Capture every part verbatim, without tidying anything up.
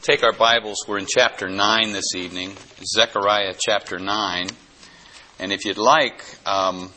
take our Bibles. We're in chapter nine this evening, Zechariah chapter nine. And if you'd like, um,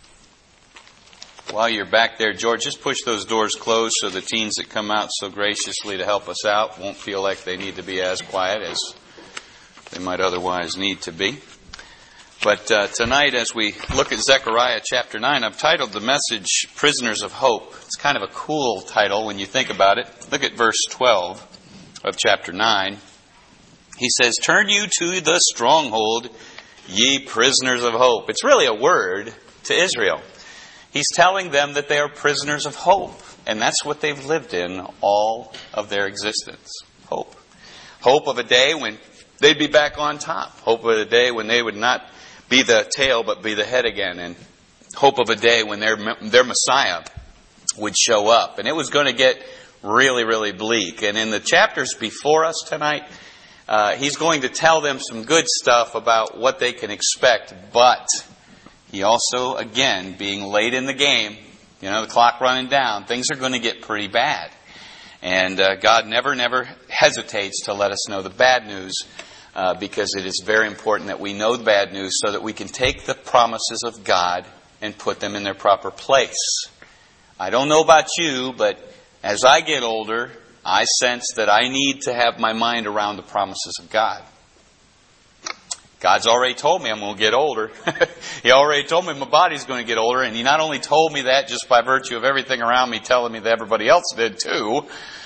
while you're back there, George, just push those doors closed so the teens that come out so graciously to help us out won't feel like they need to be as quiet as they might otherwise need to be. But uh, tonight, as we look at Zechariah chapter nine, I've titled the message, Prisoners of Hope. It's kind of a cool title when you think about it. Look at verse twelve of chapter nine. He says, "Turn you to the stronghold, ye prisoners of hope." It's really a word to Israel. He's telling them that they are prisoners of hope. And that's what they've lived in all of their existence. Hope. Hope of a day when they'd be back on top. Hope of a day when they would not be the tail but be the head again. And hope of a day when their their Messiah would show up. And it was going to get really, really bleak. And in the chapters before us tonight, uh, he's going to tell them some good stuff about what they can expect. But he also, again, being late in the game, you know, the clock running down, things are going to get pretty bad. And uh, God never, never hesitates to let us know the bad news. Uh, because it is very important that we know the bad news so that we can take the promises of God and put them in their proper place. I don't know about you, but as I get older, I sense that I need to have my mind around the promises of God. God's already told me I'm going to get older. He already told me my body's going to get older, and He not only told me that just by virtue of everything around me telling me that everybody else did too,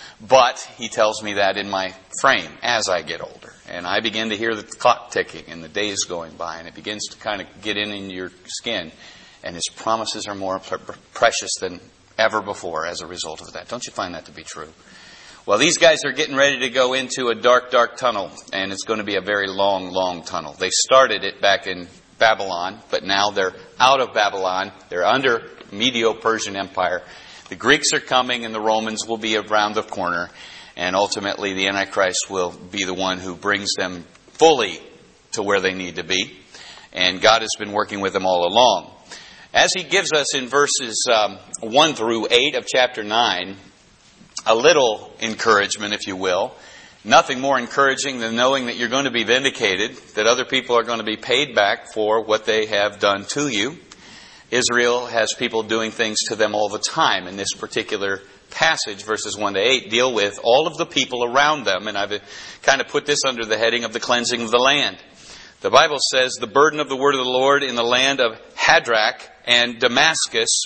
but He tells me that in my frame as I get older. And I begin to hear the clock ticking and the days going by, and it begins to kind of get in in your skin. And His promises are more precious than ever before as a result of that. Don't you find that to be true? Well, these guys are getting ready to go into a dark, dark tunnel, and it's going to be a very long, long tunnel. They started it back in Babylon, but now they're out of Babylon. They're under Medo-Persian Empire. The Greeks are coming, and the Romans will be around the corner. And ultimately, the Antichrist will be the one who brings them fully to where they need to be. And God has been working with them all along. As He gives us in verses um, one through eight of chapter nine, a little encouragement, if you will. Nothing more encouraging than knowing that you're going to be vindicated, that other people are going to be paid back for what they have done to you. Israel has people doing things to them all the time. In this particular passage, verses one to eight, deal with all of the people around them. And I've kind of put this under the heading of the cleansing of the land. The Bible says, the burden of the word of the Lord in the land of Hadrach and Damascus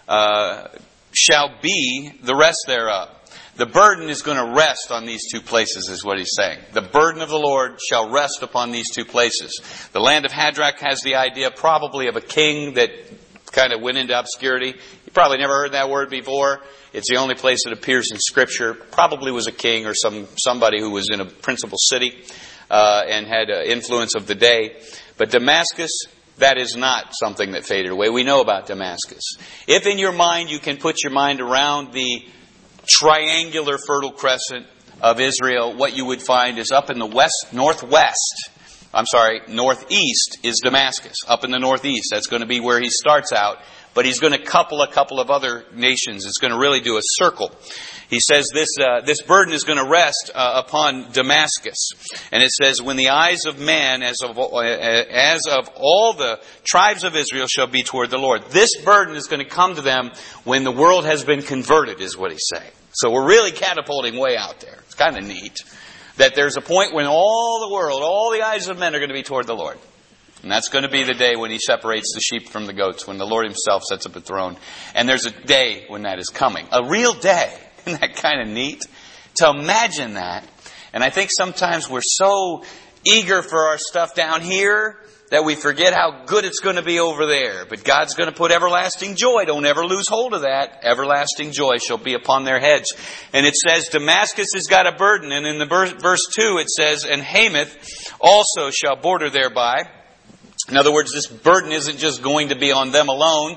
uh, shall be the rest thereof. The burden is going to rest on these two places, is what he's saying. The burden of the Lord shall rest upon these two places. The land of Hadrach has the idea probably of a king that kind of went into obscurity. You probably never heard that word before. It's the only place it appears in Scripture. Probably was a king or some somebody who was in a principal city uh, and had uh, influence of the day. But Damascus, that is not something that faded away. We know about Damascus. If in your mind you can put your mind around the triangular fertile crescent of Israel, what you would find is up in the west, northwest, I'm sorry, northeast is Damascus. Up in the northeast, that's going to be where he starts out. But he's going to couple a couple of other nations. It's going to really do a circle. He says this uh, this burden is going to rest uh, upon Damascus. And it says, when the eyes of man, as of, uh, as of all the tribes of Israel, shall be toward the Lord. This burden is going to come to them when the world has been converted, is what he's saying. So we're really catapulting way out there. It's kind of neat. That there's a point when all the world, all the eyes of men are going to be toward the Lord. And that's going to be the day when He separates the sheep from the goats, when the Lord Himself sets up a throne. And there's a day when that is coming. A real day. Isn't that kind of neat? To imagine that. And I think sometimes we're so eager for our stuff down here that we forget how good it's going to be over there. But God's going to put everlasting joy. Don't ever lose hold of that. Everlasting joy shall be upon their heads. And it says Damascus has got a burden. And in the verse, verse two it says, and Hamath also shall border thereby. In other words, this burden isn't just going to be on them alone.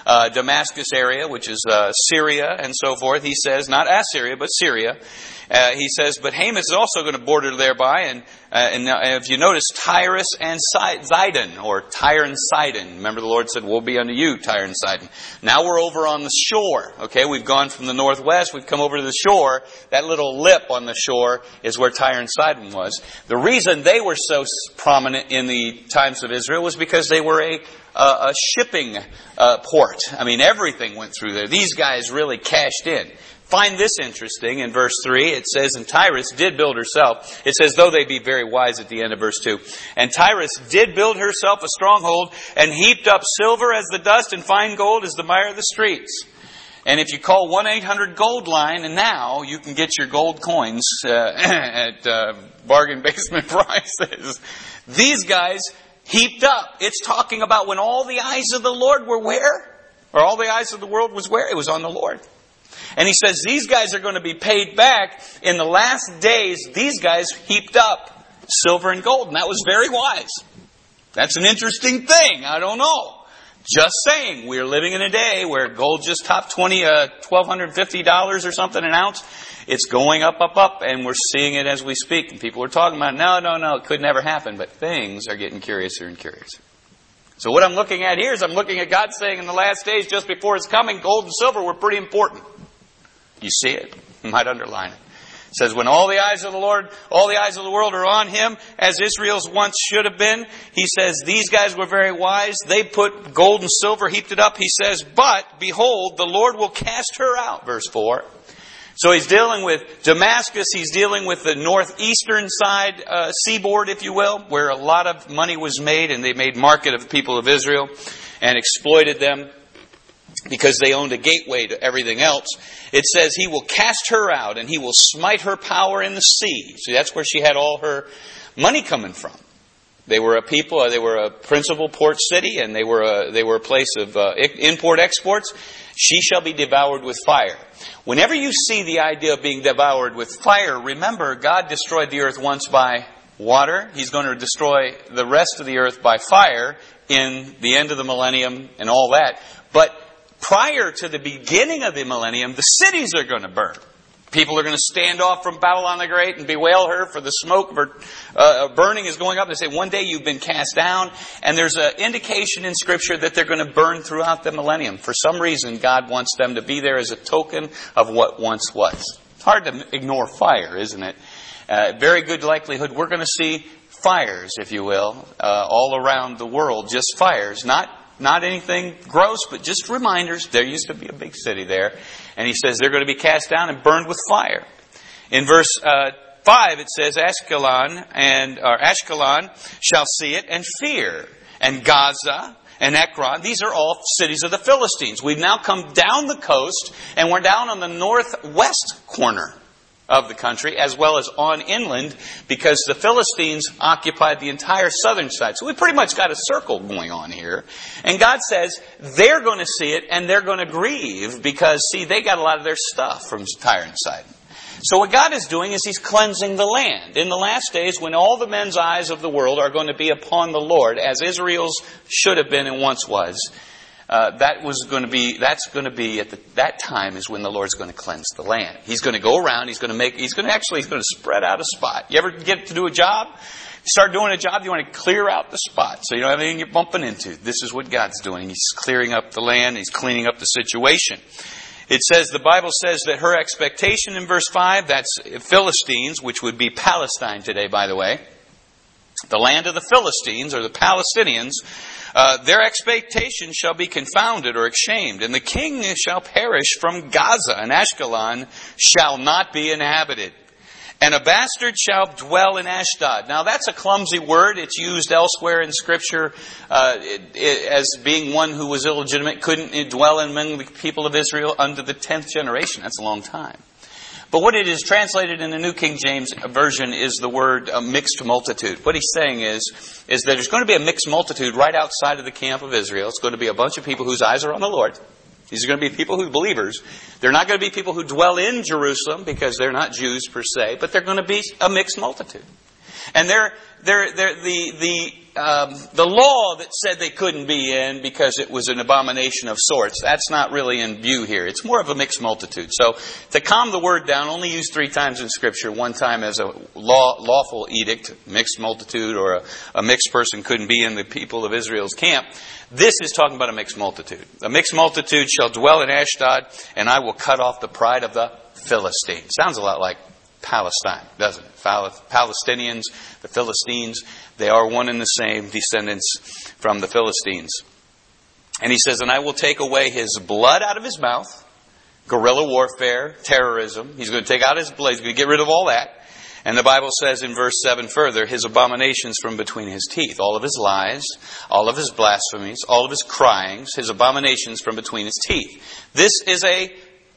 uh, Damascus area, which is uh, Syria and so forth. He says, not Assyria, but Syria. Uh, he says, but Hamath is also going to border thereby. And, uh, and uh, if you notice, Tyrus and Zidon, or Tyre and Sidon. Remember the Lord said, woe be unto you, Tyre and Sidon. Now we're over on the shore. Okay, we've gone from the northwest, we've come over to the shore. That little lip on the shore is where Tyre and Sidon was. The reason they were so prominent in the times of Israel was because they were a Uh, a shipping uh, port. I mean, everything went through there. These guys really cashed in. Find this interesting in verse three. It says, and Tyrus did build herself. It says, though they be very wise at the end of verse two. And Tyrus did build herself a stronghold and heaped up silver as the dust and fine gold as the mire of the streets. And if you call one eight hundred gold line, and now you can get your gold coins uh, at uh, bargain basement prices. These guys heaped up. It's talking about when all the eyes of the Lord were where? Or all the eyes of the world was where? It was on the Lord. And he says these guys are going to be paid back in the last days. These guys heaped up silver and gold. And that was very wise. That's an interesting thing. I don't know. Just saying, we're living in a day where gold just topped twenty, uh, twelve fifty dollars or something an ounce. It's going up, up, up, and we're seeing it as we speak. And people are talking about, no, no, no, it could never happen. But things are getting curiouser and curiouser. So what I'm looking at here is I'm looking at God saying in the last days, just before His coming, gold and silver were pretty important. You see it? You might underline it. It says, when all the eyes of the Lord, all the eyes of the world are on Him, as Israel's once should have been, He says, these guys were very wise. They put gold and silver, heaped it up. He says, but behold, the Lord will cast her out. Verse four. So He's dealing with Damascus. He's dealing with the northeastern side, uh, seaboard, if you will, where a lot of money was made, and they made market of the people of Israel and exploited them because they owned a gateway to everything else. It says He will cast her out and He will smite her power in the sea. See, that's where she had all her money coming from. They were a people, they were a principal port city, and they were a, they were a place of uh, import exports. She shall be devoured with fire. Whenever you see the idea of being devoured with fire, remember God destroyed the earth once by water. He's going to destroy the rest of the earth by fire in the end of the millennium and all that. But prior to the beginning of the millennium, the cities are going to burn. People are going to stand off from Babylon the Great and bewail her for the smoke of her uh, burning is going up. They say, one day you've been cast down. And there's an indication in Scripture that they're going to burn throughout the millennium. For some reason, God wants them to be there as a token of what once was. It's hard to ignore fire, isn't it? Uh, very good likelihood we're going to see fires, if you will, uh, all around the world. Just fires, not Not anything gross, but just reminders. There used to be a big city there. And He says they're going to be cast down and burned with fire. In verse uh, five, it says, Ashkelon and or Ashkelon shall see it and fear. And Gaza and Ekron, these are all cities of the Philistines. We've now come down the coast, and we're down on the northwest corner of the country, as well as on inland, because the Philistines occupied the entire southern side. So we pretty much got a circle going on here. And God says they're going to see it and they're going to grieve because, see, they got a lot of their stuff from Tyre and Sidon. So what God is doing is He's cleansing the land. In the last days, when all the men's eyes of the world are going to be upon the Lord, as Israel's should have been and once was, Uh, that was going to be, that's going to be at the, that time is when the Lord's going to cleanse the land. He's going to go around, He's going to make, He's going to actually, He's going to spread out a spot. You ever get to do a job? You start doing a job, you want to clear out the spot so you don't have anything you're bumping into. This is what God's doing. He's clearing up the land, He's cleaning up the situation. It says, the Bible says that her expectation in verse five, that's Philistines, which would be Palestine today, by the way. The land of the Philistines, or the Palestinians, uh, their expectation shall be confounded or ashamed, and the king shall perish from Gaza, and Ashkelon shall not be inhabited. And a bastard shall dwell in Ashdod. Now that's a clumsy word. It's used elsewhere in Scripture uh, it, it, as being one who was illegitimate, couldn't dwell among the people of Israel under the tenth generation. That's a long time. But what it is translated in the New King James Version is the word uh, mixed multitude. What he's saying is, is that there's going to be a mixed multitude right outside of the camp of Israel. It's going to be a bunch of people whose eyes are on the Lord. These are going to be people who are believers. They're not going to be people who dwell in Jerusalem because they're not Jews per se, but they're going to be a mixed multitude. And they're, they're, they're, the, the, um, the law that said they couldn't be in because it was an abomination of sorts, that's not really in view here. It's more of a mixed multitude. So to calm the word down, only used three times in Scripture. One time as a law, lawful edict, mixed multitude, or a, a mixed person couldn't be in the people of Israel's camp. This is talking about a mixed multitude. A mixed multitude shall dwell in Ashdod, and I will cut off the pride of the Philistines. Sounds a lot like Palestine, doesn't it? Palestinians, the Philistines, they are one and the same, descendants from the Philistines. And he says, and I will take away his blood out of his mouth, guerrilla warfare, terrorism. He's going to take out his blood. He's going to get rid of all that. And the Bible says in verse seven further, his abominations from between his teeth. All of his lies, all of his blasphemies, all of his cryings, his abominations from between his teeth. This is a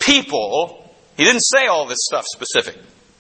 people. He didn't say all this stuff specific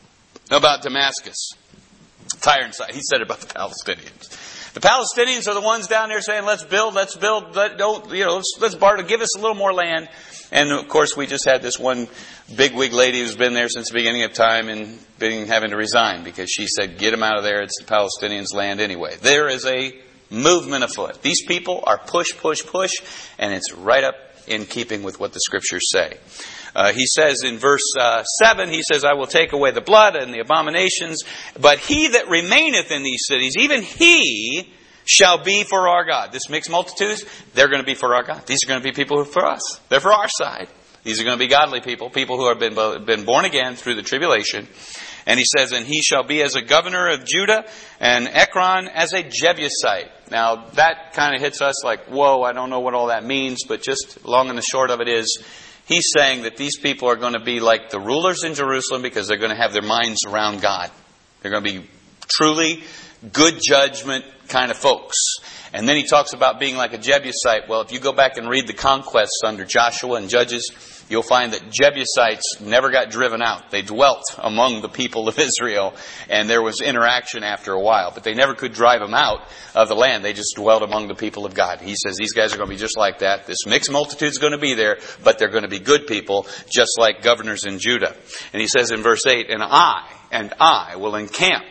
about Damascus, Tyre and Sidon. He said it about the Palestinians. The Palestinians are the ones down there saying, let's build, let's build, let, don't, you know, let's, let's barter, give us a little more land. And of course, we just had this one bigwig lady who's been there since the beginning of time and been having to resign because she said, get them out of there. It's the Palestinians' land anyway. There is a movement afoot. These people are push, push, push, and it's right up in keeping with what the Scriptures say. Uh, he says in verse uh, seven, he says, I will take away the blood and the abominations, but he that remaineth in these cities, even he shall be for our God. This mixed multitudes, they're going to be for our God. These are going to be people who are for us. They're for our side. These are going to be godly people, people who have been, been born again through the tribulation. And he says, and he shall be as a governor of Judah, and Ekron as a Jebusite. Now, that kind of hits us like, whoa, I don't know what all that means, but just long and the short of it is, he's saying that these people are going to be like the rulers in Jerusalem because they're going to have their minds around God. They're going to be truly good judgment kind of folks. And then he talks about being like a Jebusite. Well, if you go back and read the conquests under Joshua and Judges, you'll find that Jebusites never got driven out. They dwelt among the people of Israel, and there was interaction after a while. But they never could drive them out of the land. They just dwelt among the people of God. He says these guys are going to be just like that. This mixed multitude is going to be there, but they're going to be good people, just like governors in Judah. And he says in verse eight, and I, and I will encamp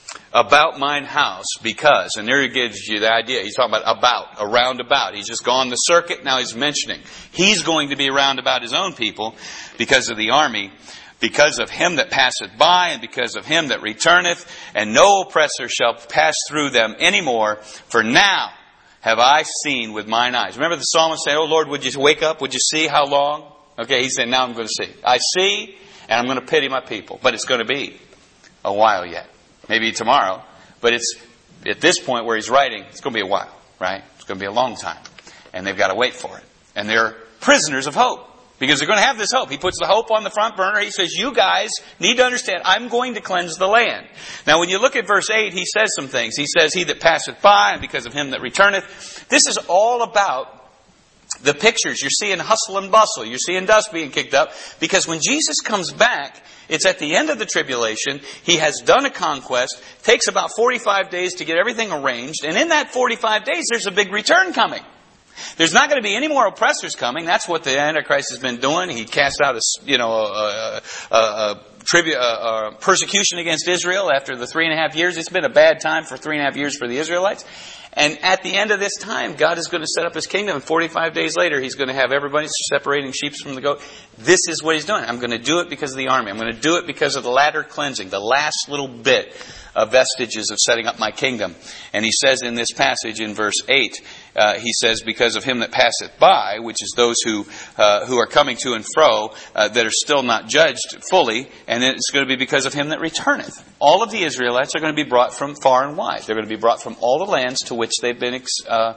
about mine house because, and there he gives you the idea. He's talking about about, around about. He's just gone the circuit. Now he's mentioning he's going to be around about his own people because of the army, because of him that passeth by, and because of him that returneth, and no oppressor shall pass through them any more. For now have I seen with mine eyes. Remember the psalmist saying, oh Lord, would you wake up? Would you see how long? Okay, he said, now I'm going to see. I see, and I'm going to pity my people. But it's going to be a while yet. Maybe tomorrow, but it's at this point where he's writing, it's going to be a while, right? It's going to be a long time, and they've got to wait for it. And they're prisoners of hope because they're going to have this hope. He puts the hope on the front burner. He says, you guys need to understand, I'm going to cleanse the land. Now, when you look at verse eight, he says some things. He says, he that passeth by, and because of him that returneth. This is all about the pictures. You're seeing hustle and bustle. You're seeing dust being kicked up. Because when Jesus comes back, it's at the end of the tribulation. He has done a conquest. Takes about forty-five days to get everything arranged. And in that forty-five days, there's a big return coming. There's not going to be any more oppressors coming. That's what the Antichrist has been doing. He cast out a, you know, a, a, a, tribu- a, a persecution against Israel after the three and a half years. It's been a bad time for three and a half years for the Israelites. And at the end of this time, God is going to set up His kingdom. And forty-five days later, He's going to have everybody separating sheep from the goat. This is what He's doing. I'm going to do it because of the army. I'm going to do it because of the latter cleansing, the last little bit of vestiges of setting up my kingdom. And He says in this passage in verse eight, uh, He says, because of him that passeth by, which is those who uh, who are coming to and fro, uh, that are still not judged fully, and it's going to be because of him that returneth. All of the Israelites are going to be brought from far and wide. They're going to be brought from all the lands to which they've been uh,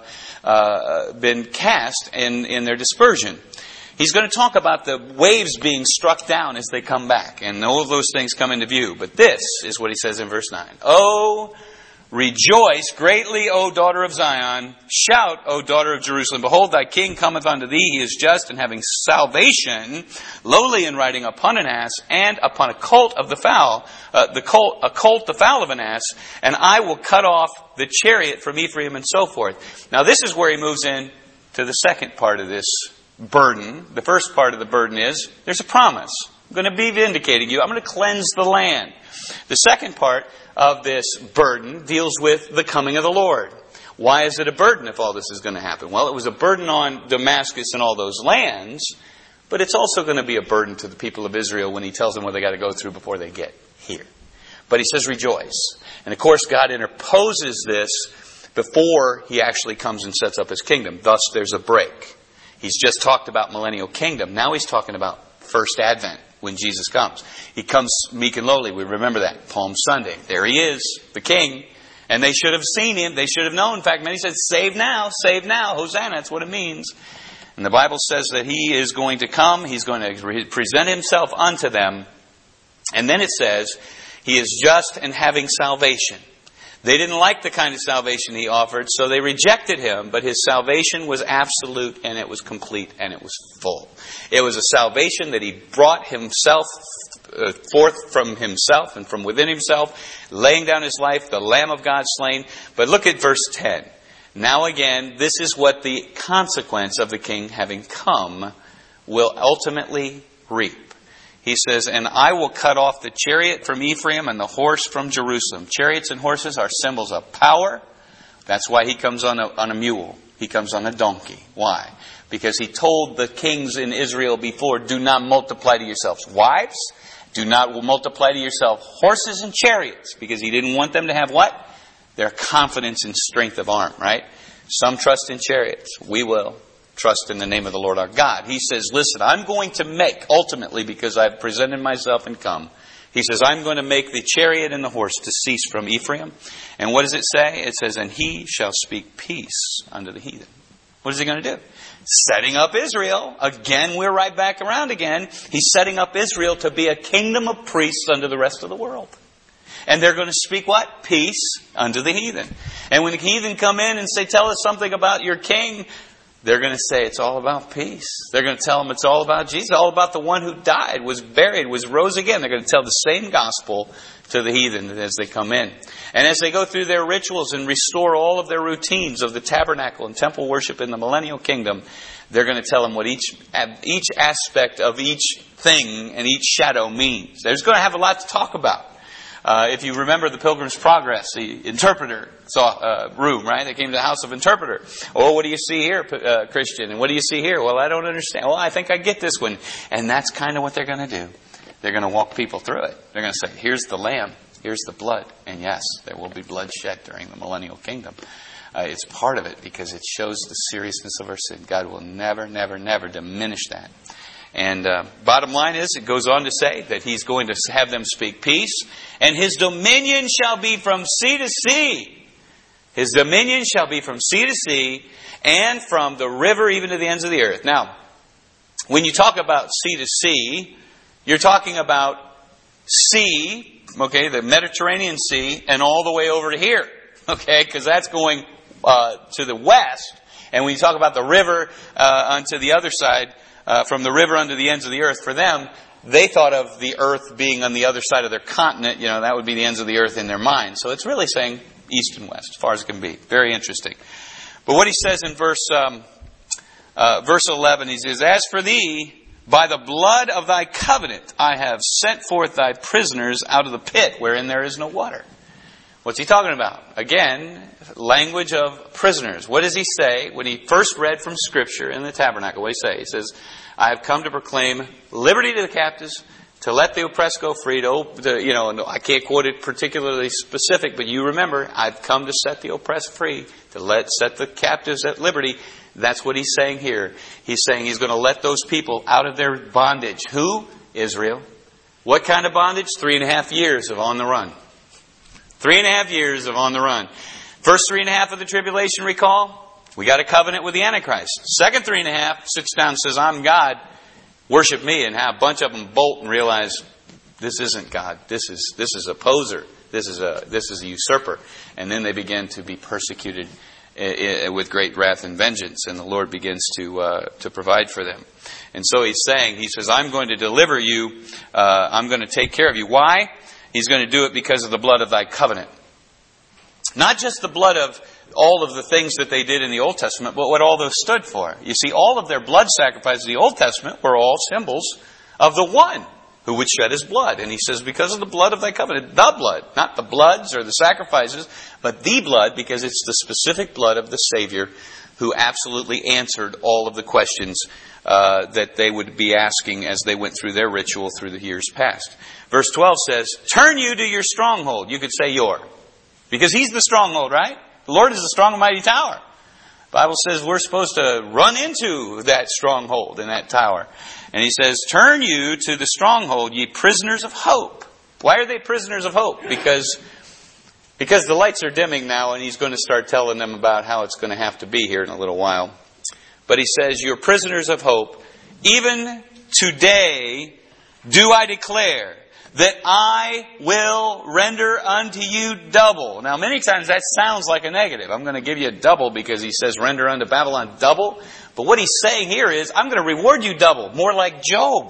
uh, been cast in, in their dispersion. He's going to talk about the waves being struck down as they come back. And all of those things come into view. But this is what he says in verse nine. Oh, rejoice greatly, O daughter of Zion. Shout, O daughter of Jerusalem. Behold, thy king cometh unto thee. He is just and having salvation, lowly in riding upon an ass, and upon a colt of the fowl, uh, the colt, a colt the fowl of an ass. And I will cut off the chariot from Ephraim, and so forth. Now this is where he moves in to the second part of this burden. The first part of the burden is there's a promise. I'm going to be vindicating you. I'm going to cleanse the land. The second part, of this burden deals with the coming of the Lord. Why is it a burden if all this is going to happen? Well, it was a burden on Damascus and all those lands, but it's also going to be a burden to the people of Israel when he tells them what they got to go through before they get here. But he says rejoice. And of course, God interposes this before he actually comes and sets up his kingdom. Thus, there's a break. He's just talked about millennial kingdom. Now he's talking about first advent, when Jesus comes. He comes meek and lowly. We remember that. Palm Sunday. There he is, the king. And they should have seen him. They should have known. In fact, many said, save now, save now. Hosanna, that's what it means. And the Bible says that he is going to come. He's going to present himself unto them. And then it says, he is just and having salvation. They didn't like the kind of salvation he offered, so they rejected him. But his salvation was absolute, and it was complete, and it was full. It was a salvation that he brought himself uh, forth from himself and from within himself, laying down his life, the Lamb of God slain. But look at verse ten. Now again, this is what the consequence of the king having come will ultimately reap. He says, and I will cut off the chariot from Ephraim and the horse from Jerusalem. Chariots and horses are symbols of power. That's why he comes on a, on a mule. He comes on a donkey. Why? Because he told the kings in Israel before, do not multiply to yourselves wives. Do not multiply to yourself horses and chariots. Because he didn't want them to have what? Their confidence and strength of arm, right? Some trust in chariots. We will trust in the name of the Lord our God. He says, listen, I'm going to make, ultimately, because I've presented myself and come, he says, I'm going to make the chariot and the horse to cease from Ephraim. And what does it say? It says, and he shall speak peace unto the heathen. What is he going to do? Setting up Israel. Again, we're right back around again. He's setting up Israel to be a kingdom of priests unto the rest of the world. And they're going to speak what? Peace unto the heathen. And when the heathen come in and say, tell us something about your king, they're going to say it's all about peace. They're going to tell them it's all about Jesus, all about the one who died, was buried, was rose again. They're going to tell the same gospel to the heathen as they come in. And as they go through their rituals and restore all of their routines of the tabernacle and temple worship in the millennial kingdom, they're going to tell them what each each aspect of each thing and each shadow means. They're going to have a lot to talk about. Uh, if you remember the Pilgrim's Progress, the interpreter saw uh, room, right? They came to the house of interpreter. Oh, what do you see here, uh, Christian? And what do you see here? Well, I don't understand. Well, I think I get this one. And that's kind of what they're going to do. They're going to walk people through it. They're going to say, here's the lamb, here's the blood. And yes, there will be blood shed during the millennial kingdom. Uh, it's part of it because it shows the seriousness of our sin. God will never, never, never diminish that. And uh, bottom line is, it goes on to say that he's going to have them speak peace. And his dominion shall be from sea to sea. His dominion shall be from sea to sea and from the river even to the ends of the earth. Now, when you talk about sea to sea, you're talking about sea, okay, the Mediterranean Sea, and all the way over to here, okay, because that's going uh, to the west. And when you talk about the river uh, onto the other side, Uh, from the river unto the ends of the earth, for them, they thought of the earth being on the other side of their continent. You know, that would be the ends of the earth in their mind. So it's really saying east and west, as far as it can be. Very interesting. But what he says in verse um, uh, verse eleven, he says, as for thee, by the blood of thy covenant, I have sent forth thy prisoners out of the pit wherein there is no water. What's he talking about? Again, language of prisoners. What does he say when he first read from Scripture in the tabernacle? What does he say? He says, I have come to proclaim liberty to the captives, to let the oppressed go free, to, to you know, I can't quote it particularly specific, but you remember, I've come to set the oppressed free, to let set the captives at liberty. That's what he's saying here. He's saying he's going to let those people out of their bondage. Who? Israel. What kind of bondage? Three and a half years of on the run. Three and a half years of on the run. First three and a half of the tribulation, recall? We got a covenant with the Antichrist. Second three and a half sits down and says, I'm God. Worship me. And have a bunch of them bolt and realize this isn't God. This is this is a poser. This is a this is a usurper. And then they begin to be persecuted with great wrath and vengeance. And the Lord begins to uh, to provide for them. And so he's saying, he says, I'm going to deliver you. Uh, I'm going to take care of you. Why? He's going to do it because of the blood of thy covenant. Not just the blood of all of the things that they did in the Old Testament, but what all those stood for. You see, all of their blood sacrifices in the Old Testament were all symbols of the one. who would shed his blood. And he says, because of the blood of thy covenant, the blood, not the bloods or the sacrifices, but the blood, because it's the specific blood of the Savior who absolutely answered all of the questions uh, that they would be asking as they went through their ritual through the years past. Verse twelve says, turn you to your stronghold. You could say your. Because he's the stronghold, right? The Lord is the strong and mighty tower. The Bible says we're supposed to run into that stronghold in that tower. And he says, turn you to the stronghold, ye prisoners of hope. Why are they prisoners of hope? Because, because the lights are dimming now, and he's going to start telling them about how it's going to have to be here in a little while. But he says, you're prisoners of hope. Even today do I declare that I will render unto you double. Now, many times that sounds like a negative. I'm going to give you a double because he says render unto Babylon double. But what he's saying here is, I'm going to reward you double. More like Job.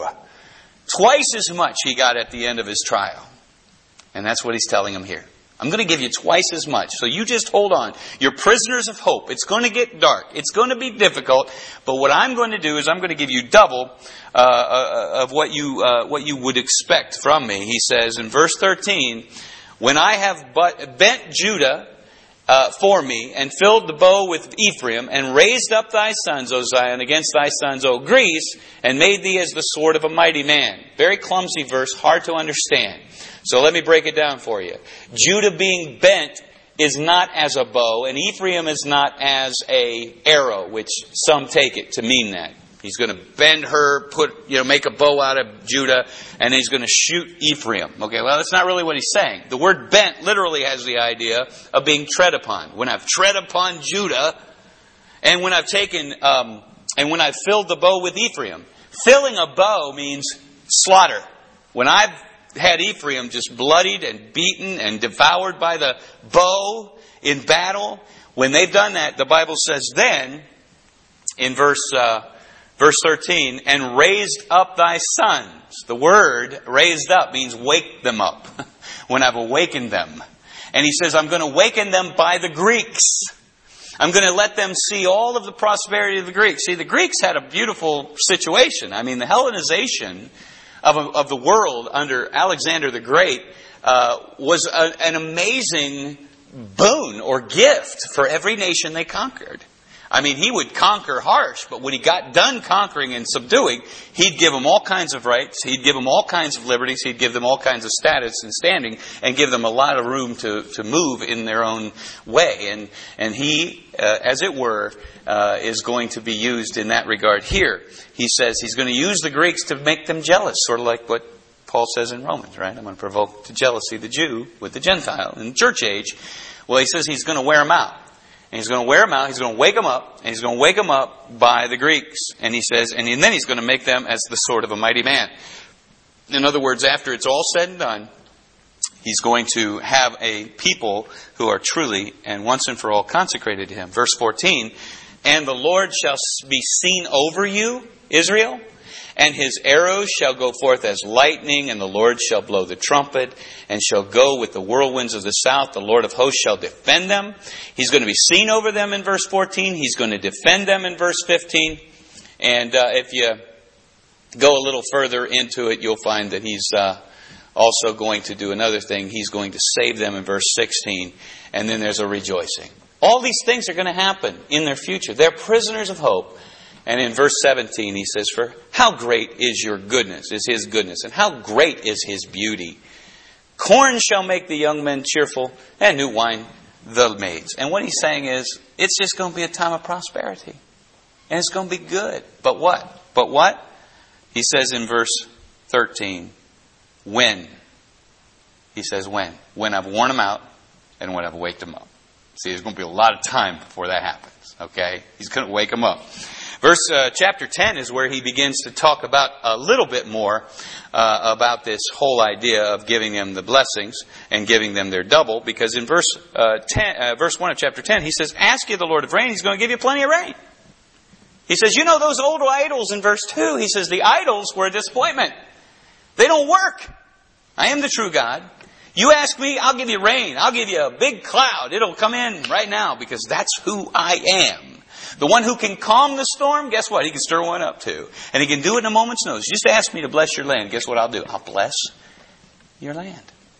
Twice as much he got at the end of his trial. And that's what he's telling him here. I'm going to give you twice as much. So you just hold on. You're prisoners of hope. It's going to get dark. It's going to be difficult. But what I'm going to do is I'm going to give you double uh, uh, of what you uh, what you would expect from me. He says in verse thirteen, when I have but bent Judah uh, for me and filled the bow with Ephraim and raised up thy sons, O Zion, against thy sons, O Greece, and made thee as the sword of a mighty man. Very clumsy verse, hard to understand. So let me break it down for you. Judah being bent is not as a bow, and Ephraim is not as a arrow, which some take it to mean that. He's going to bend her, put, you know, make a bow out of Judah, and he's going to shoot Ephraim. Okay, well, that's not really what he's saying. The word bent literally has the idea of being tread upon. When I've tread upon Judah, and when I've taken, um, and when I've filled the bow with Ephraim. Filling a bow means slaughter. When I've had Ephraim just bloodied and beaten and devoured by the bow in battle, when they've done that, the Bible says then, in verse uh, verse thirteen, and raised up thy sons. The word raised up means wake them up. When I've awakened them. And he says, I'm going to awaken them by the Greeks. I'm going to let them see all of the prosperity of the Greeks. See, the Greeks had a beautiful situation. I mean, the Hellenization of, of the world under Alexander the Great uh, was a, an amazing boon or gift for every nation they conquered. I mean, he would conquer harsh, but when he got done conquering and subduing, he'd give them all kinds of rights, he'd give them all kinds of liberties, he'd give them all kinds of status and standing, and give them a lot of room to, to move in their own way. And, and he, uh, as it were, uh, is going to be used in that regard here. He says he's going to use the Greeks to make them jealous, sort of like what Paul says in Romans, right? I'm going to provoke to jealousy the Jew with the Gentile in the church age. Well, he says he's going to wear them out. And he's going to wear them out, he's going to wake them up, and he's going to wake them up by the Greeks. And he says, and then he's going to make them as the sword of a mighty man. In other words, after it's all said and done, he's going to have a people who are truly and once and for all consecrated to him. Verse fourteen, and the Lord shall be seen over you, Israel, and his arrows shall go forth as lightning, and the Lord shall blow the trumpet, and shall go with the whirlwinds of the south. The Lord of hosts shall defend them. He's going to be seen over them in verse fourteen. He's going to defend them in verse fifteen. And uh, if you go a little further into it, you'll find that he's uh, also going to do another thing. He's going to save them in verse sixteen. And then there's a rejoicing. All these things are going to happen in their future. They're prisoners of hope. And in verse seventeen, he says, for how great is your goodness, is his goodness, and how great is his beauty. Corn shall make the young men cheerful, and new wine the maids. And what he's saying is, it's just going to be a time of prosperity. And it's going to be good. But what? But what? He says in verse thirteen, when? He says when? When I've worn them out, and when I've waked them up. See, there's going to be a lot of time before that happens. Okay? He's going to wake them up. Verse uh, chapter ten is where he begins to talk about a little bit more uh, about this whole idea of giving them the blessings and giving them their double. Because in verse uh, ten, uh, verse one of chapter ten, he says, "Ask ye the Lord of rain; He's going to give you plenty of rain." He says, "You know those old idols." In verse two, he says, "The idols were a disappointment; they don't work. I am the true God. You ask me, I'll give you rain. I'll give you a big cloud. It'll come in right now because that's who I am." The one who can calm the storm, guess what? He can stir one up too. And he can do it in a moment's notice. Just ask me to bless your land. Guess what I'll do? I'll bless your land.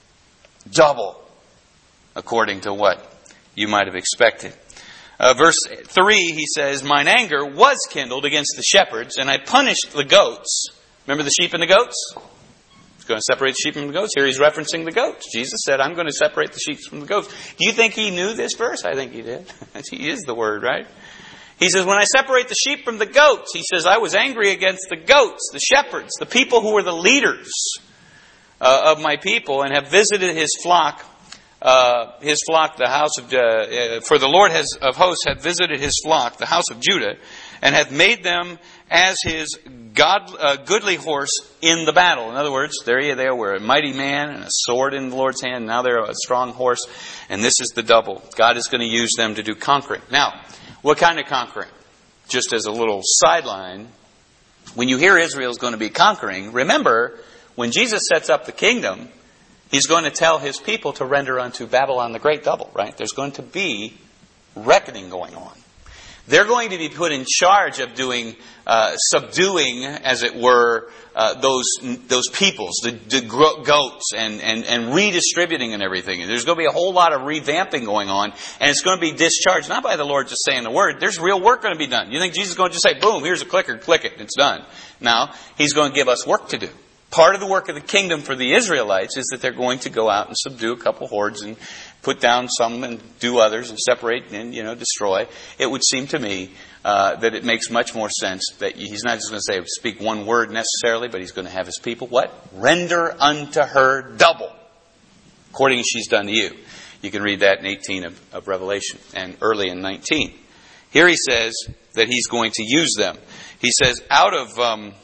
Double, according to what you might have expected. Uh, verse three, he says, mine anger was kindled against the shepherds, and I punished the goats. Remember the sheep and the goats? He's going to separate the sheep from the goats. Here he's referencing the goats. Jesus said, I'm going to separate the sheep from the goats. Do you think he knew this verse? I think he did. He is the Word, right? He says, when I separate the sheep from the goats, he says, I was angry against the goats, the shepherds, the people who were the leaders uh, of my people, and have visited his flock. Uh, his flock, the house of, uh, uh, for the Lord has, of hosts hath visited his flock, the house of Judah, and hath made them as his God, uh, goodly horse in the battle. In other words, there they were, a mighty man and a sword in the Lord's hand. Now they're a strong horse, and this is the double. God is going to use them to do conquering. Now, what kind of conquering? Just as a little sideline, when you hear Israel is going to be conquering, remember, when Jesus sets up the kingdom, he's going to tell his people to render unto Babylon the great double, right? There's going to be reckoning going on. They're going to be put in charge of doing, uh, subduing, as it were, uh, those those peoples, the, the goats, and, and, and redistributing and everything. And there's going to be a whole lot of revamping going on, and it's going to be discharged, not by the Lord just saying the word. There's real work going to be done. You think Jesus is going to just say, boom, here's a clicker, click it, it's done. Now, he's going to give us work to do. Part of the work of the kingdom for the Israelites is that they're going to go out and subdue a couple hordes and put down some and do others and separate and, you know, destroy. It would seem to me uh, that it makes much more sense that he's not just going to say, speak one word necessarily, but he's going to have his people, what? Render unto her double, according as she's done to you. You can read that in eighteen of, of Revelation and early in nineteen. Here he says that he's going to use them. He says, out of... Um,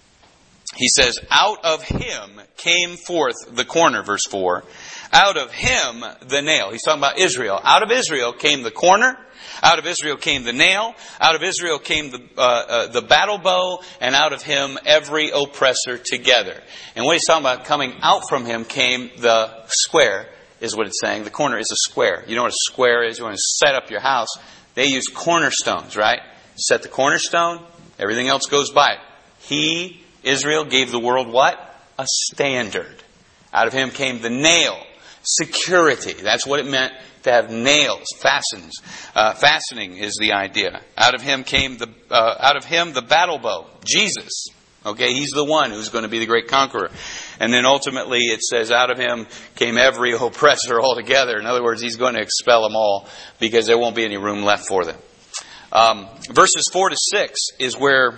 He says, out of him came forth the corner, verse four. Out of him the nail. He's talking about Israel. Out of Israel came the corner. Out of Israel came the nail. Out of Israel came the uh, uh, the battle bow. And out of him every oppressor together. And what he's talking about, coming out from him came the square, is what it's saying. The corner is a square. You know what a square is? You want to set up your house. They use cornerstones, right? Set the cornerstone. Everything else goes by it. He... Israel gave the world what? A standard. Out of him came the nail. Security. That's what it meant to have nails, fastens. Uh, fastening is the idea. Out of him came the, uh, out of him the battle bow. Jesus. Okay, he's the one who's going to be the great conqueror. And then ultimately it says out of him came every oppressor altogether. In other words, he's going to expel them all because there won't be any room left for them. Um, verses four to six is where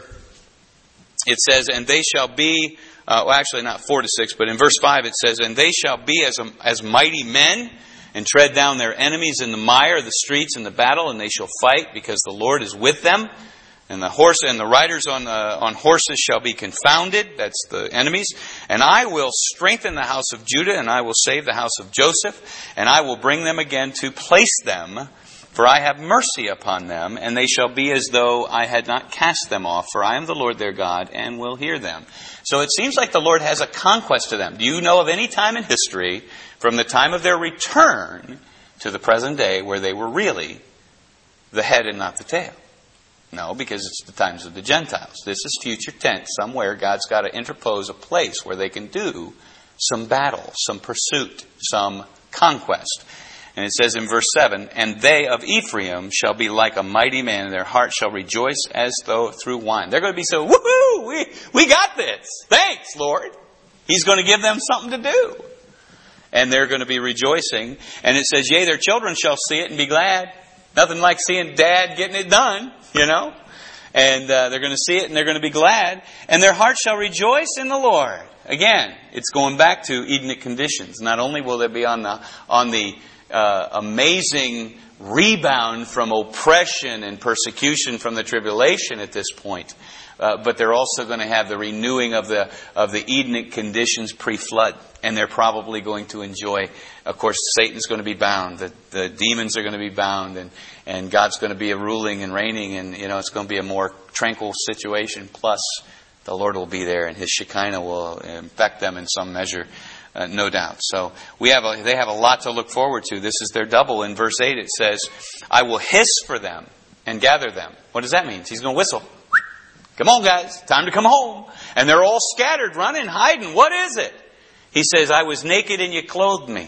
it says, and they shall be, uh, well actually not four to six, but in verse five it says, and they shall be as, a, as mighty men, and tread down their enemies in the mire of the streets in the battle, and they shall fight, because the Lord is with them. And the horse and the riders on the, on horses shall be confounded. That's the enemies. And I will strengthen the house of Judah, and I will save the house of Joseph, and I will bring them again to place them. For I have mercy upon them, and they shall be as though I had not cast them off. For I am the Lord their God, and will hear them. So it seems like the Lord has a conquest of them. Do you know of any time in history, from the time of their return to the present day, where they were really the head and not the tail? No, because it's the times of the Gentiles. This is future tense. Somewhere God's got to interpose a place where they can do some battle, some pursuit, some conquest. And it says in verse seven, and they of Ephraim shall be like a mighty man, and their heart shall rejoice as though through wine. They're going to be so, woohoo, we, we got this. Thanks, Lord. He's going to give them something to do. And they're going to be rejoicing. And it says, yea, their children shall see it and be glad. Nothing like seeing Dad getting it done, you know. And uh, they're going to see it and they're going to be glad. And their heart shall rejoice in the Lord. Again, it's going back to Edenic conditions. Not only will they be on the on the Uh, amazing rebound from oppression and persecution from the tribulation at this point, uh, but they're also going to have the renewing of the of the Edenic conditions pre-flood, and they're probably going to enjoy. Of course, Satan's going to be bound, the, the demons are going to be bound, and and God's going to be a ruling and reigning, and you know it's going to be a more tranquil situation. Plus, the Lord will be there, and His Shekinah will infect them in some measure. Uh, no doubt. So we have a, they have a lot to look forward to. This is their double. In verse eight it says, I will hiss for them. and gather them. What does that mean? He's going to whistle. Come on, guys. Time to come home. And they're all scattered, running, hiding. What is it? He says, I was naked and you clothed me.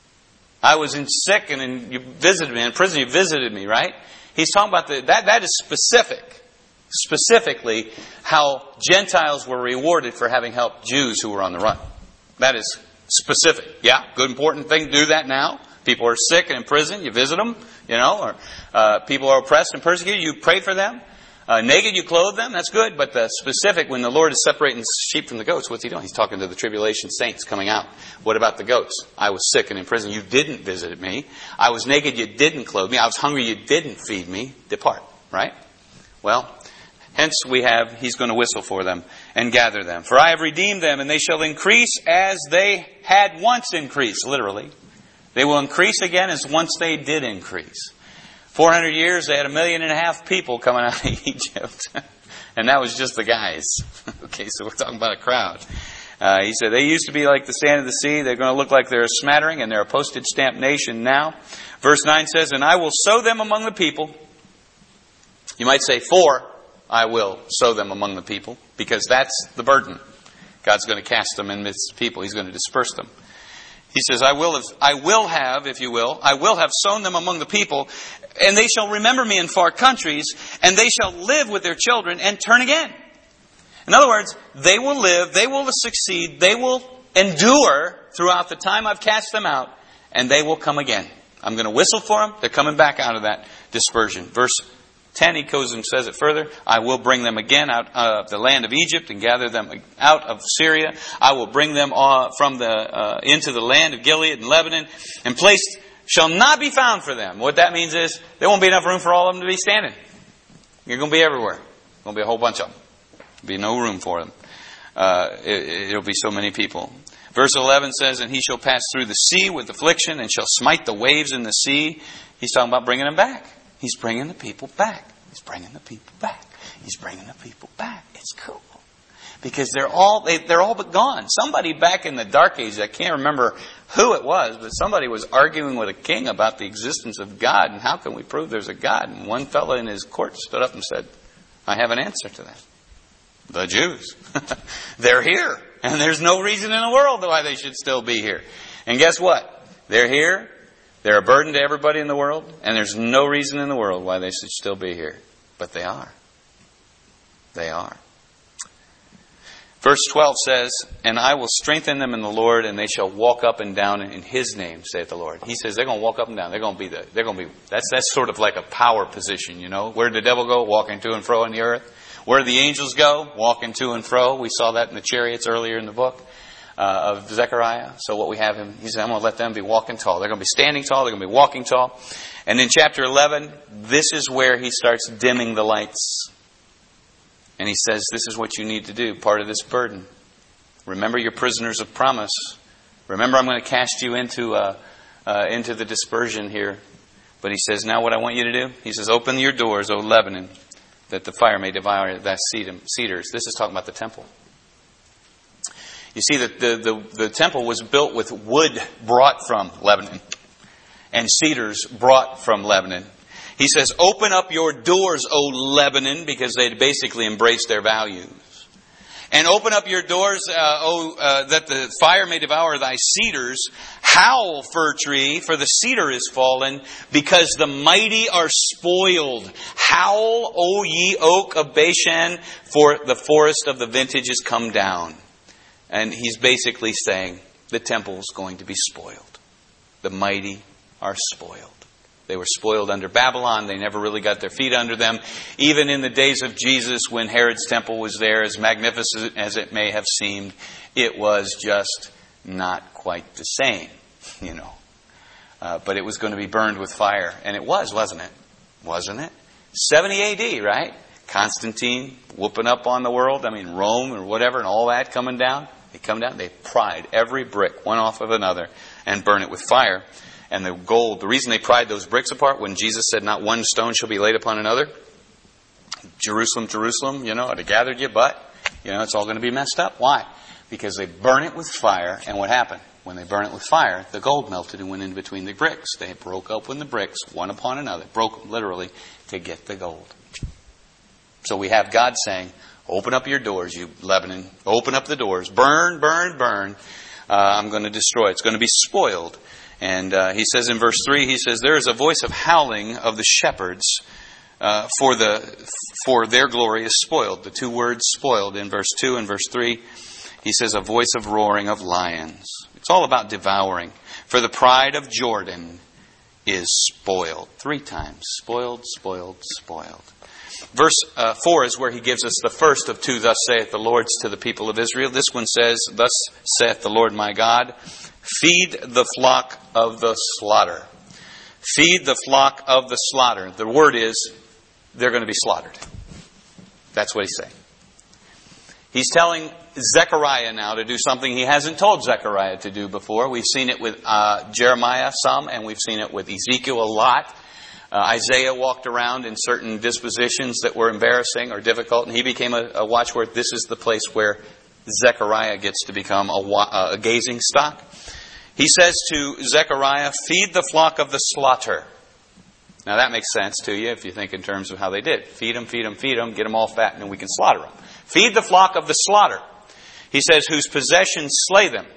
I was in sick and, and you visited me. In prison you visited me, right? He's talking about the, that, that is specific. Specifically, how Gentiles were rewarded for having helped Jews who were on the run. That is specific. Yeah, good important thing to do that now. People are sick and in prison, you visit them, you know, or uh, people are oppressed and persecuted, you pray for them. Uh, naked, you clothe them, that's good. But the specific, when the Lord is separating sheep from the goats, what's He doing? He's talking to the tribulation saints coming out. What about the goats? I was sick and in prison, you didn't visit me. I was naked, you didn't clothe me. I was hungry, you didn't feed me. Depart, right? Well, hence we have, He's going to whistle for them and gather them. For I have redeemed them, and they shall increase as they had once increased, literally. They will increase again as once they did increase. four hundred years, they had a million and a half people coming out of Egypt. And that was just the guys. Okay, so we're talking about a crowd. Uh, he said, they used to be like the sand of the sea. They're going to look like they're a smattering, and they're a postage stamp nation now. Verse nine says, and I will sow them among the people. You might say, for I will sow them among the people, because that's the burden. God's going to cast them in midst of people. He's going to disperse them. He says, I will have, I will have, if you will, I will have sown them among the people, and they shall remember me in far countries, and they shall live with their children and turn again. In other words, they will live, they will succeed, they will endure throughout the time I've cast them out, and they will come again. I'm going to whistle for them. They're coming back out of that dispersion. Verse ten, he goes and says it further. I will bring them again out of the land of Egypt and gather them out of Syria. I will bring them uh, from the uh, into the land of Gilead and Lebanon, and place shall not be found for them. What that means is there won't be enough room for all of them to be standing. You're going to be everywhere. There's going to be a whole bunch of them. There'll be no room for them. Uh, it, it'll be so many people. Verse eleven says, and he shall pass through the sea with affliction and shall smite the waves in the sea. He's talking about bringing them back. He's bringing the people back. He's bringing the people back. He's bringing the people back. It's cool. Because they're all, they, they're all but gone. Somebody back in the Dark Ages, I can't remember who it was, but somebody was arguing with a king about the existence of God and how can we prove there's a God. And one fellow in his court stood up and said, I have an answer to that. The Jews. They're here. And there's no reason in the world why they should still be here. And guess what? They're here. They're a burden to everybody in the world, and there's no reason in the world why they should still be here. But they are. They are. Verse twelve says, and I will strengthen them in the Lord, and they shall walk up and down in His name, saith the Lord. He says they're going to walk up and down. They're going to be the, they're going to be, that's, that's sort of like a power position, you know. Where did the devil go? Walking to and fro on the earth. Where did the angels go? Walking to and fro. We saw that in the chariots earlier in the book. Uh, of Zechariah. So what we have him, he said, I'm going to let them be walking tall. They're going to be standing tall. They're going to be walking tall. And in chapter eleven, this is where he starts dimming the lights. And he says, this is what you need to do. Part of this burden. Remember your prisoners of promise. Remember I'm going to cast you into, uh, uh, into the dispersion here. But he says, now what I want you to do? He says, open your doors, O Lebanon, that the fire may devour thy cedars. This is talking about the temple. You see, the, the, the, the temple was built with wood brought from Lebanon and cedars brought from Lebanon. He says, open up your doors, O Lebanon, because they'd basically embraced their values. And open up your doors, uh, O, uh, that the fire may devour thy cedars. Howl, fir tree, for the cedar is fallen, because the mighty are spoiled. Howl, O ye oak of Bashan, for the forest of the vintage is come down. And he's basically saying the temple is going to be spoiled. The mighty are spoiled. They were spoiled under Babylon. They never really got their feet under them. Even in the days of Jesus, when Herod's temple was there, as magnificent as it may have seemed, it was just not quite the same, you know. Uh, but it was going to be burned with fire. And it was, wasn't it? Wasn't it? seventy A D, right? Constantine whooping up on the world. I mean, Rome or whatever and all that coming down. They come down, they pried every brick one off of another and burn it with fire. And the gold, the reason they pried those bricks apart, when Jesus said not one stone shall be laid upon another, Jerusalem, Jerusalem, you know, I'd have gathered you, but, you know, it's all going to be messed up. Why? Because they burn it with fire, and what happened? When they burn it with fire, the gold melted and went in between the bricks. They broke open the bricks, one upon another, broke them literally, to get the gold. So we have God saying, open up your doors, you Lebanon. Open up the doors. Burn, burn, burn. Uh, I'm going to destroy it. It's going to be spoiled. And uh, he says in verse three, he says, there is a voice of howling of the shepherds, uh, for the for their glory is spoiled. The two words spoiled in verse two and verse three. He says, a voice of roaring of lions. It's all about devouring. For the pride of Jordan is spoiled. Three times. Spoiled, spoiled, spoiled. Verse uh, four is where he gives us the first of two, thus saith the Lord to the people of Israel. This one says, thus saith the Lord my God, feed the flock of the slaughter. Feed the flock of the slaughter. The word is, they're going to be slaughtered. That's what he's saying. He's telling Zechariah now to do something he hasn't told Zechariah to do before. We've seen it with uh, Jeremiah some, and we've seen it with Ezekiel a lot. Uh, Isaiah walked around in certain dispositions that were embarrassing or difficult, and he became a, a watchword. This is the place where Zechariah gets to become a, a gazing stock. He says to Zechariah, feed the flock of the slaughter. Now that makes sense to you if you think in terms of how they did. Feed them, feed them, feed them, get them all fat, and then we can slaughter them. Feed the flock of the slaughter. He says, whose possessions slay them,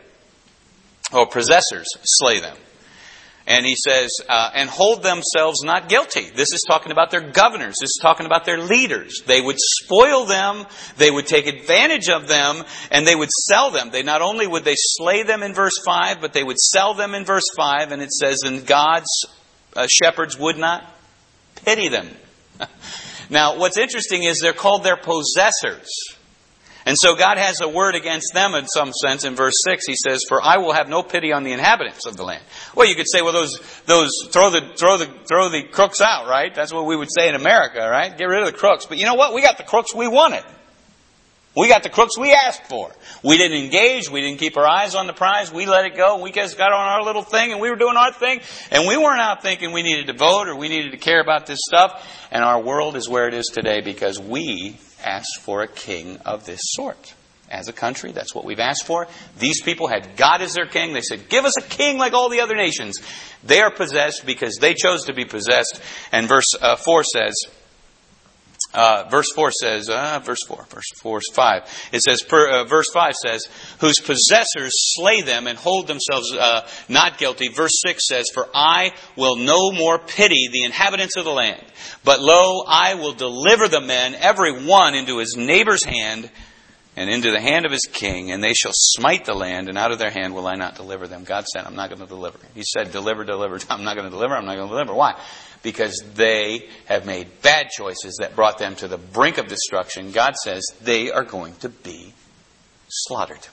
or possessors slay them. And he says, uh, and hold themselves not guilty. This is talking about their governors. This is talking about their leaders. They would spoil them. They would take advantage of them. And they would sell them. They not only would they slay them in verse five, but they would sell them in verse five. And it says, and God's uh, shepherds would not pity them. Now, what's interesting is they're called their possessors. And so God has a word against them in some sense. In verse six, he says, for I will have no pity on the inhabitants of the land. Well, you could say, well, those, those, throw the, throw the, throw the crooks out, right? That's what we would say in America, right? Get rid of the crooks. But you know what? We got the crooks we wanted. We got the crooks we asked for. We didn't engage. We didn't keep our eyes on the prize. We let it go. We just got on our little thing and we were doing our thing. And we weren't out thinking we needed to vote or we needed to care about this stuff. And our world is where it is today because we asked for a king of this sort. As a country, that's what we've asked for. These people had God as their king. They said, give us a king like all the other nations. They are possessed because they chose to be possessed. And verse uh, four says, Uh, verse four says, uh, verse four, verse four, five. It says, per, uh, verse five says, whose possessors slay them and hold themselves uh, not guilty. Verse six says, for I will no more pity the inhabitants of the land, but lo, I will deliver the men, every one into his neighbor's hand and into the hand of his king, and they shall smite the land, and out of their hand will I not deliver them. God said, I'm not going to deliver. He said, deliver, deliver. I'm not going to deliver. I'm not going to deliver. Why? Because they have made bad choices that brought them to the brink of destruction. God says they are going to be slaughtered.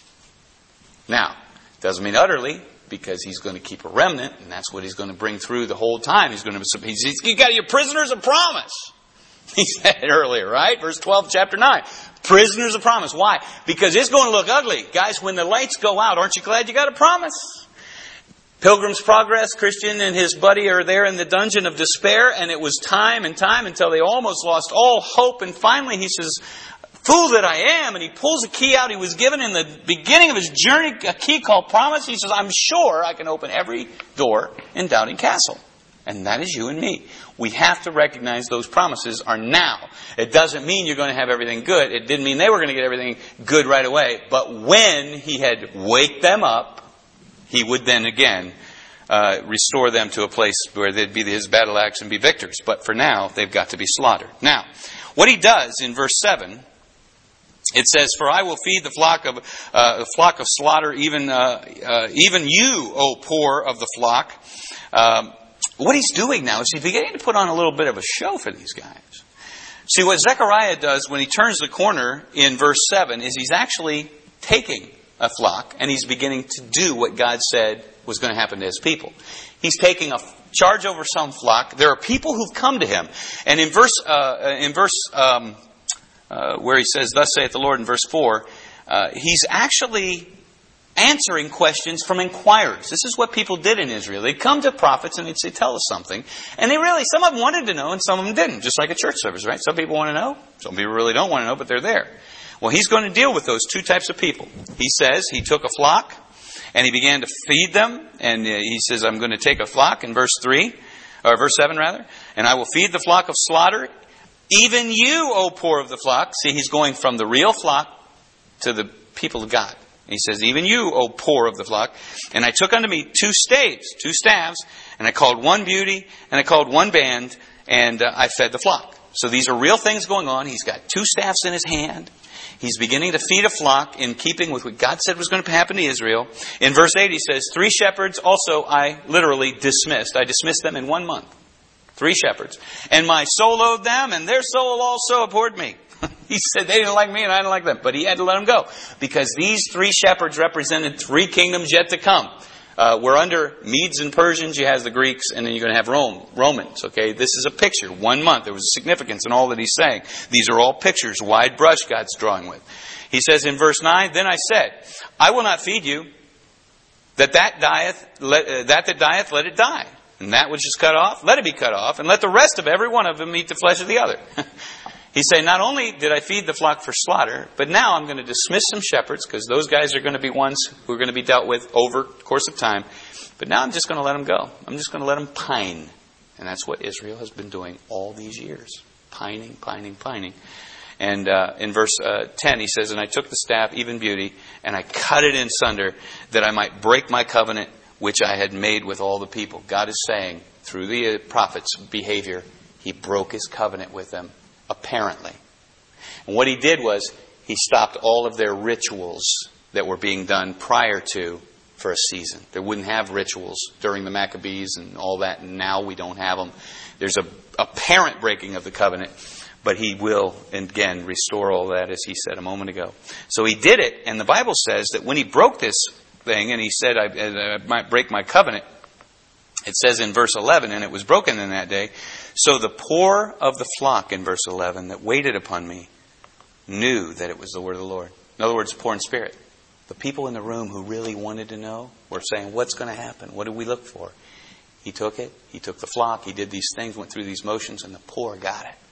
Now, doesn't mean utterly, because he's going to keep a remnant, and that's what he's going to bring through the whole time. He's going to be, he's, he's got your prisoners of promise. He said it earlier, right? Verse twelve, chapter nine. Prisoners of promise. Why? Because it's going to look ugly. Guys, when the lights go out, aren't you glad you got a promise? Pilgrim's Progress, Christian and his buddy are there in the dungeon of despair, and it was time and time until they almost lost all hope. And finally he says, fool that I am, and he pulls a key out he was given in the beginning of his journey, a key called promise. He says, I'm sure I can open every door in Doubting Castle. And that is you and me. We have to recognize those promises are now. It doesn't mean you're going to have everything good. It didn't mean they were going to get everything good right away. But when he had waked them up, he would then again uh, restore them to a place where they'd be his battle axe and be victors. But for now, they've got to be slaughtered. Now, what he does in verse seven, it says, for I will feed the flock of uh, the flock of slaughter, even uh, uh, even you, O poor of the flock. Um, what he's doing now is he's beginning to put on a little bit of a show for these guys. See, what Zechariah does when he turns the corner in verse seven is he's actually taking a flock and he's beginning to do what God said was going to happen to his people. He's taking a charge over some flock. There are people who've come to him. And in verse, uh, in verse um, uh, where he says, thus saith the Lord in verse four, uh, he's actually answering questions from inquirers. This is what people did in Israel. They'd come to prophets and they'd say, tell us something. And they really, some of them wanted to know and some of them didn't. Just like a church service, right? Some people want to know. Some people really don't want to know, but they're there. Well, he's going to deal with those two types of people. He says he took a flock And he began to feed them. And he says, I'm going to take a flock in verse three, or verse seven rather. And I will feed the flock of slaughter. Even you, O poor of the flock. See, he's going from the real flock to the people of God. He says, even you, O poor of the flock. And I took unto me two staves, two staves. And I called one beauty, and I called one band. And uh, I fed the flock. So these are real things going on. He's got two staffs in his hand. He's beginning to feed a flock in keeping with what God said was going to happen to Israel. In verse eight he says, three shepherds also I literally dismissed. I dismissed them in one month. Three shepherds. And my soul owed them, and their soul also abhorred me. He said they didn't like me and I didn't like them. But he had to let them go. Because these three shepherds represented three kingdoms yet to come. Uh, we're under Medes and Persians, you have the Greeks, and then you're going to have Rome, Romans. Okay, this is a picture. One month. There was a significance in all that he's saying. These are all pictures, wide brush God's drawing with. He says in verse nine, then I said, I will not feed you, that that dieth, let, uh, that that dieth, let it die. And that which is cut off, let it be cut off, and let the rest of every one of them eat the flesh of the other. He's saying, not only did I feed the flock for slaughter, but now I'm going to dismiss some shepherds, because those guys are going to be ones who are going to be dealt with over the course of time. But now I'm just going to let them go. I'm just going to let them pine. And that's what Israel has been doing all these years. Pining, pining, pining. And uh, in verse uh, ten, he says, and I took the staff, even beauty, and I cut it in sunder, that I might break my covenant, which I had made with all the people. God is saying, through the prophet's behavior, he broke his covenant with them. Apparently. And what he did was, he stopped all of their rituals that were being done prior to for a season. They wouldn't have rituals during the Maccabees and all that, and now we don't have them. There's a apparent breaking of the covenant, but he will, again, restore all that, as he said a moment ago. So he did it, and the Bible says that when he broke this thing, and he said, I, I might break my covenant, it says in verse eleven, and it was broken in that day. So the poor of the flock, in verse eleven, that waited upon me, knew that it was the word of the Lord. In other words, poor in spirit. The people in the room who really wanted to know were saying, what's going to happen? What do we look for? He took it. He took the flock. He did these things, went through these motions, and the poor got it.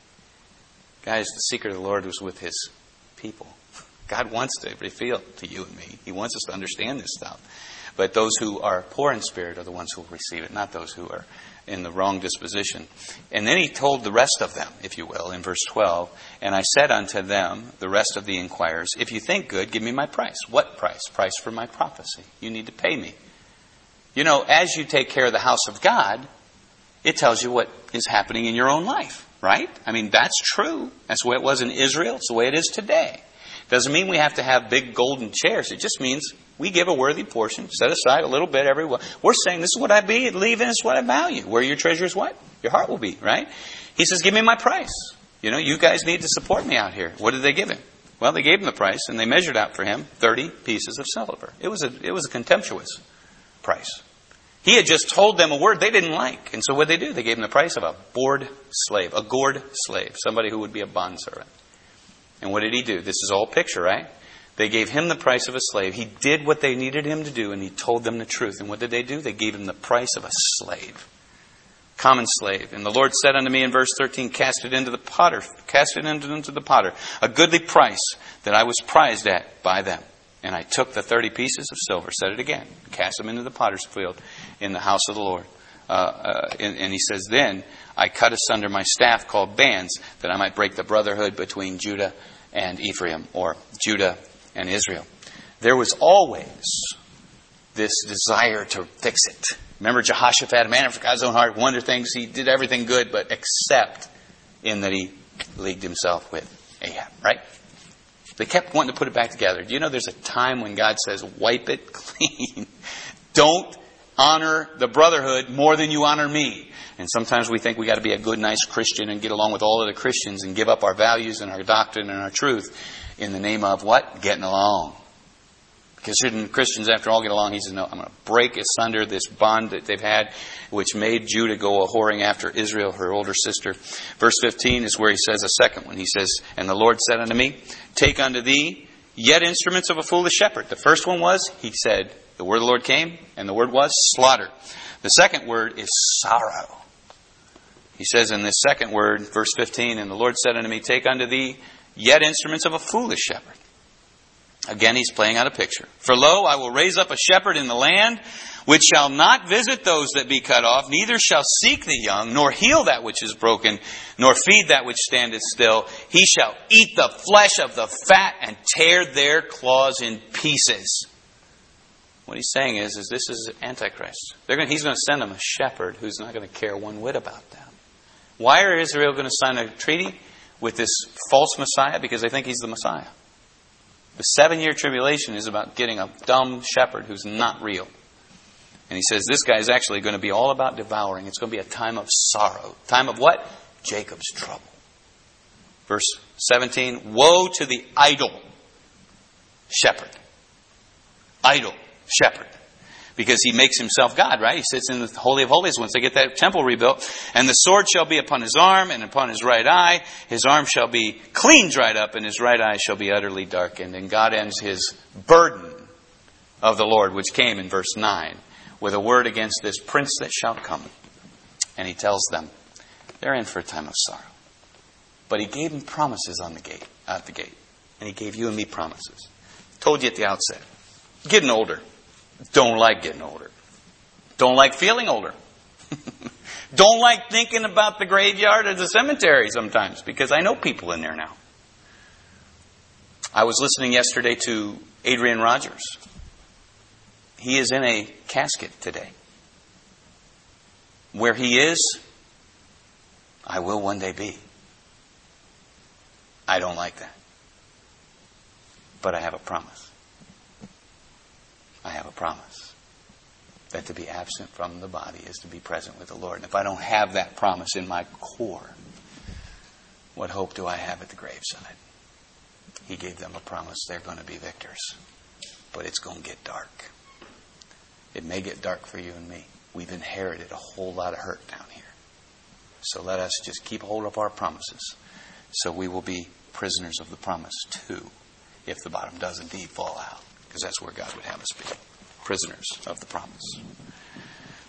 Guys, the secret of the Lord was with his people. God wants to reveal to you and me. He wants us to understand this stuff. But those who are poor in spirit are the ones who will receive it, not those who are in the wrong disposition. And then he told the rest of them, if you will, in verse twelve, and I said unto them, the rest of the inquirers, if you think good, give me my price. What price? Price for my prophecy. You need to pay me. You know, as you take care of the house of God, it tells you what is happening in your own life, right? I mean, that's true. That's the way it was in Israel. It's the way it is today. Doesn't mean we have to have big golden chairs. It just means we give a worthy portion, set aside a little bit every one. We're saying this is what I be, leave in is what I value. Where your treasure is what? Your heart will be, right? He says, give me my price. You know, you guys need to support me out here. What did they give him? Well, they gave him the price, and they measured out for him thirty pieces of silver. It was a, it was a contemptuous price. He had just told them a word they didn't like. And so what did they do? They gave him the price of a bored slave, a gored slave, somebody who would be a bondservant. And what did he do? This is all picture, right? They gave him the price of a slave. He did what they needed him to do, and he told them the truth. And what did they do? They gave him the price of a slave. Common slave. And the Lord said unto me in verse thirteen, cast it into the potter, cast it into, into the potter, a goodly price that I was prized at by them. And I took the thirty pieces of silver, said it again, cast them into the potter's field in the house of the Lord. Uh, uh, and, and he says, then I cut asunder my staff called bands, that I might break the brotherhood between Judah and Ephraim, or Judah and Israel. There was always this desire to fix it. Remember Jehoshaphat, a man after God's own heart, wonder things. He did everything good, but except in that he leagued himself with Ahab, right? They kept wanting to put it back together. Do you know there's a time when God says, wipe it clean. Don't honor the brotherhood more than you honor me. And sometimes we think we got to be a good, nice Christian and get along with all other Christians and give up our values and our doctrine and our truth in the name of what? Getting along. Because shouldn't Christians, after all, get along? He says, no, I'm going to break asunder this bond that they've had, which made Judah go a-whoring after Israel, her older sister. Verse fifteen is where he says a second one. He says, and the Lord said unto me, take unto thee yet instruments of a foolish shepherd. The first one was, he said, the word of the Lord came, and the word was slaughter. The second word is sorrow. He says in this second word, verse fifteen, and the Lord said unto me, take unto thee yet instruments of a foolish shepherd. Again, he's playing out a picture. For lo, I will raise up a shepherd in the land, which shall not visit those that be cut off, neither shall seek the young, nor heal that which is broken, nor feed that which standeth still. He shall eat the flesh of the fat and tear their claws in pieces. What he's saying is, is this is Antichrist. They're going, he's going to send them a shepherd who's not going to care one whit about them. Why are Israel going to sign a treaty with this false Messiah? Because they think he's the Messiah. The seven-year tribulation is about getting a dumb shepherd who's not real. And he says this guy is actually going to be all about devouring. It's going to be a time of sorrow. Time of what? Jacob's trouble. Verse seventeen, woe to the idol shepherd. Idol shepherd. Because he makes himself God, right? He sits in the Holy of Holies once they get that temple rebuilt. And the sword shall be upon his arm and upon his right eye. His arm shall be clean dried up and his right eye shall be utterly darkened. And God ends his burden of the Lord, which came in verse nine, with a word against this prince that shall come. And he tells them, they're in for a time of sorrow. But he gave them promises on the gate, at the gate. And he gave you and me promises. Told you at the outset. Getting older. Don't like getting older. Don't like feeling older. Don't like thinking about the graveyard or the cemetery sometimes, because I know people in there now. I was listening yesterday to Adrian Rogers. He is in a casket today. Where he is, I will one day be. I don't like that. But I have a promise. I have a promise that to be absent from the body is to be present with the Lord. And if I don't have that promise in my core, what hope do I have at the graveside? He gave them a promise they're going to be victors. But it's going to get dark. It may get dark for you and me. We've inherited a whole lot of hurt down here. So let us just keep hold of our promises. So we will be prisoners of the promise too, if the bottom does indeed fall out. Because that's where God would have us be. Prisoners of the promise.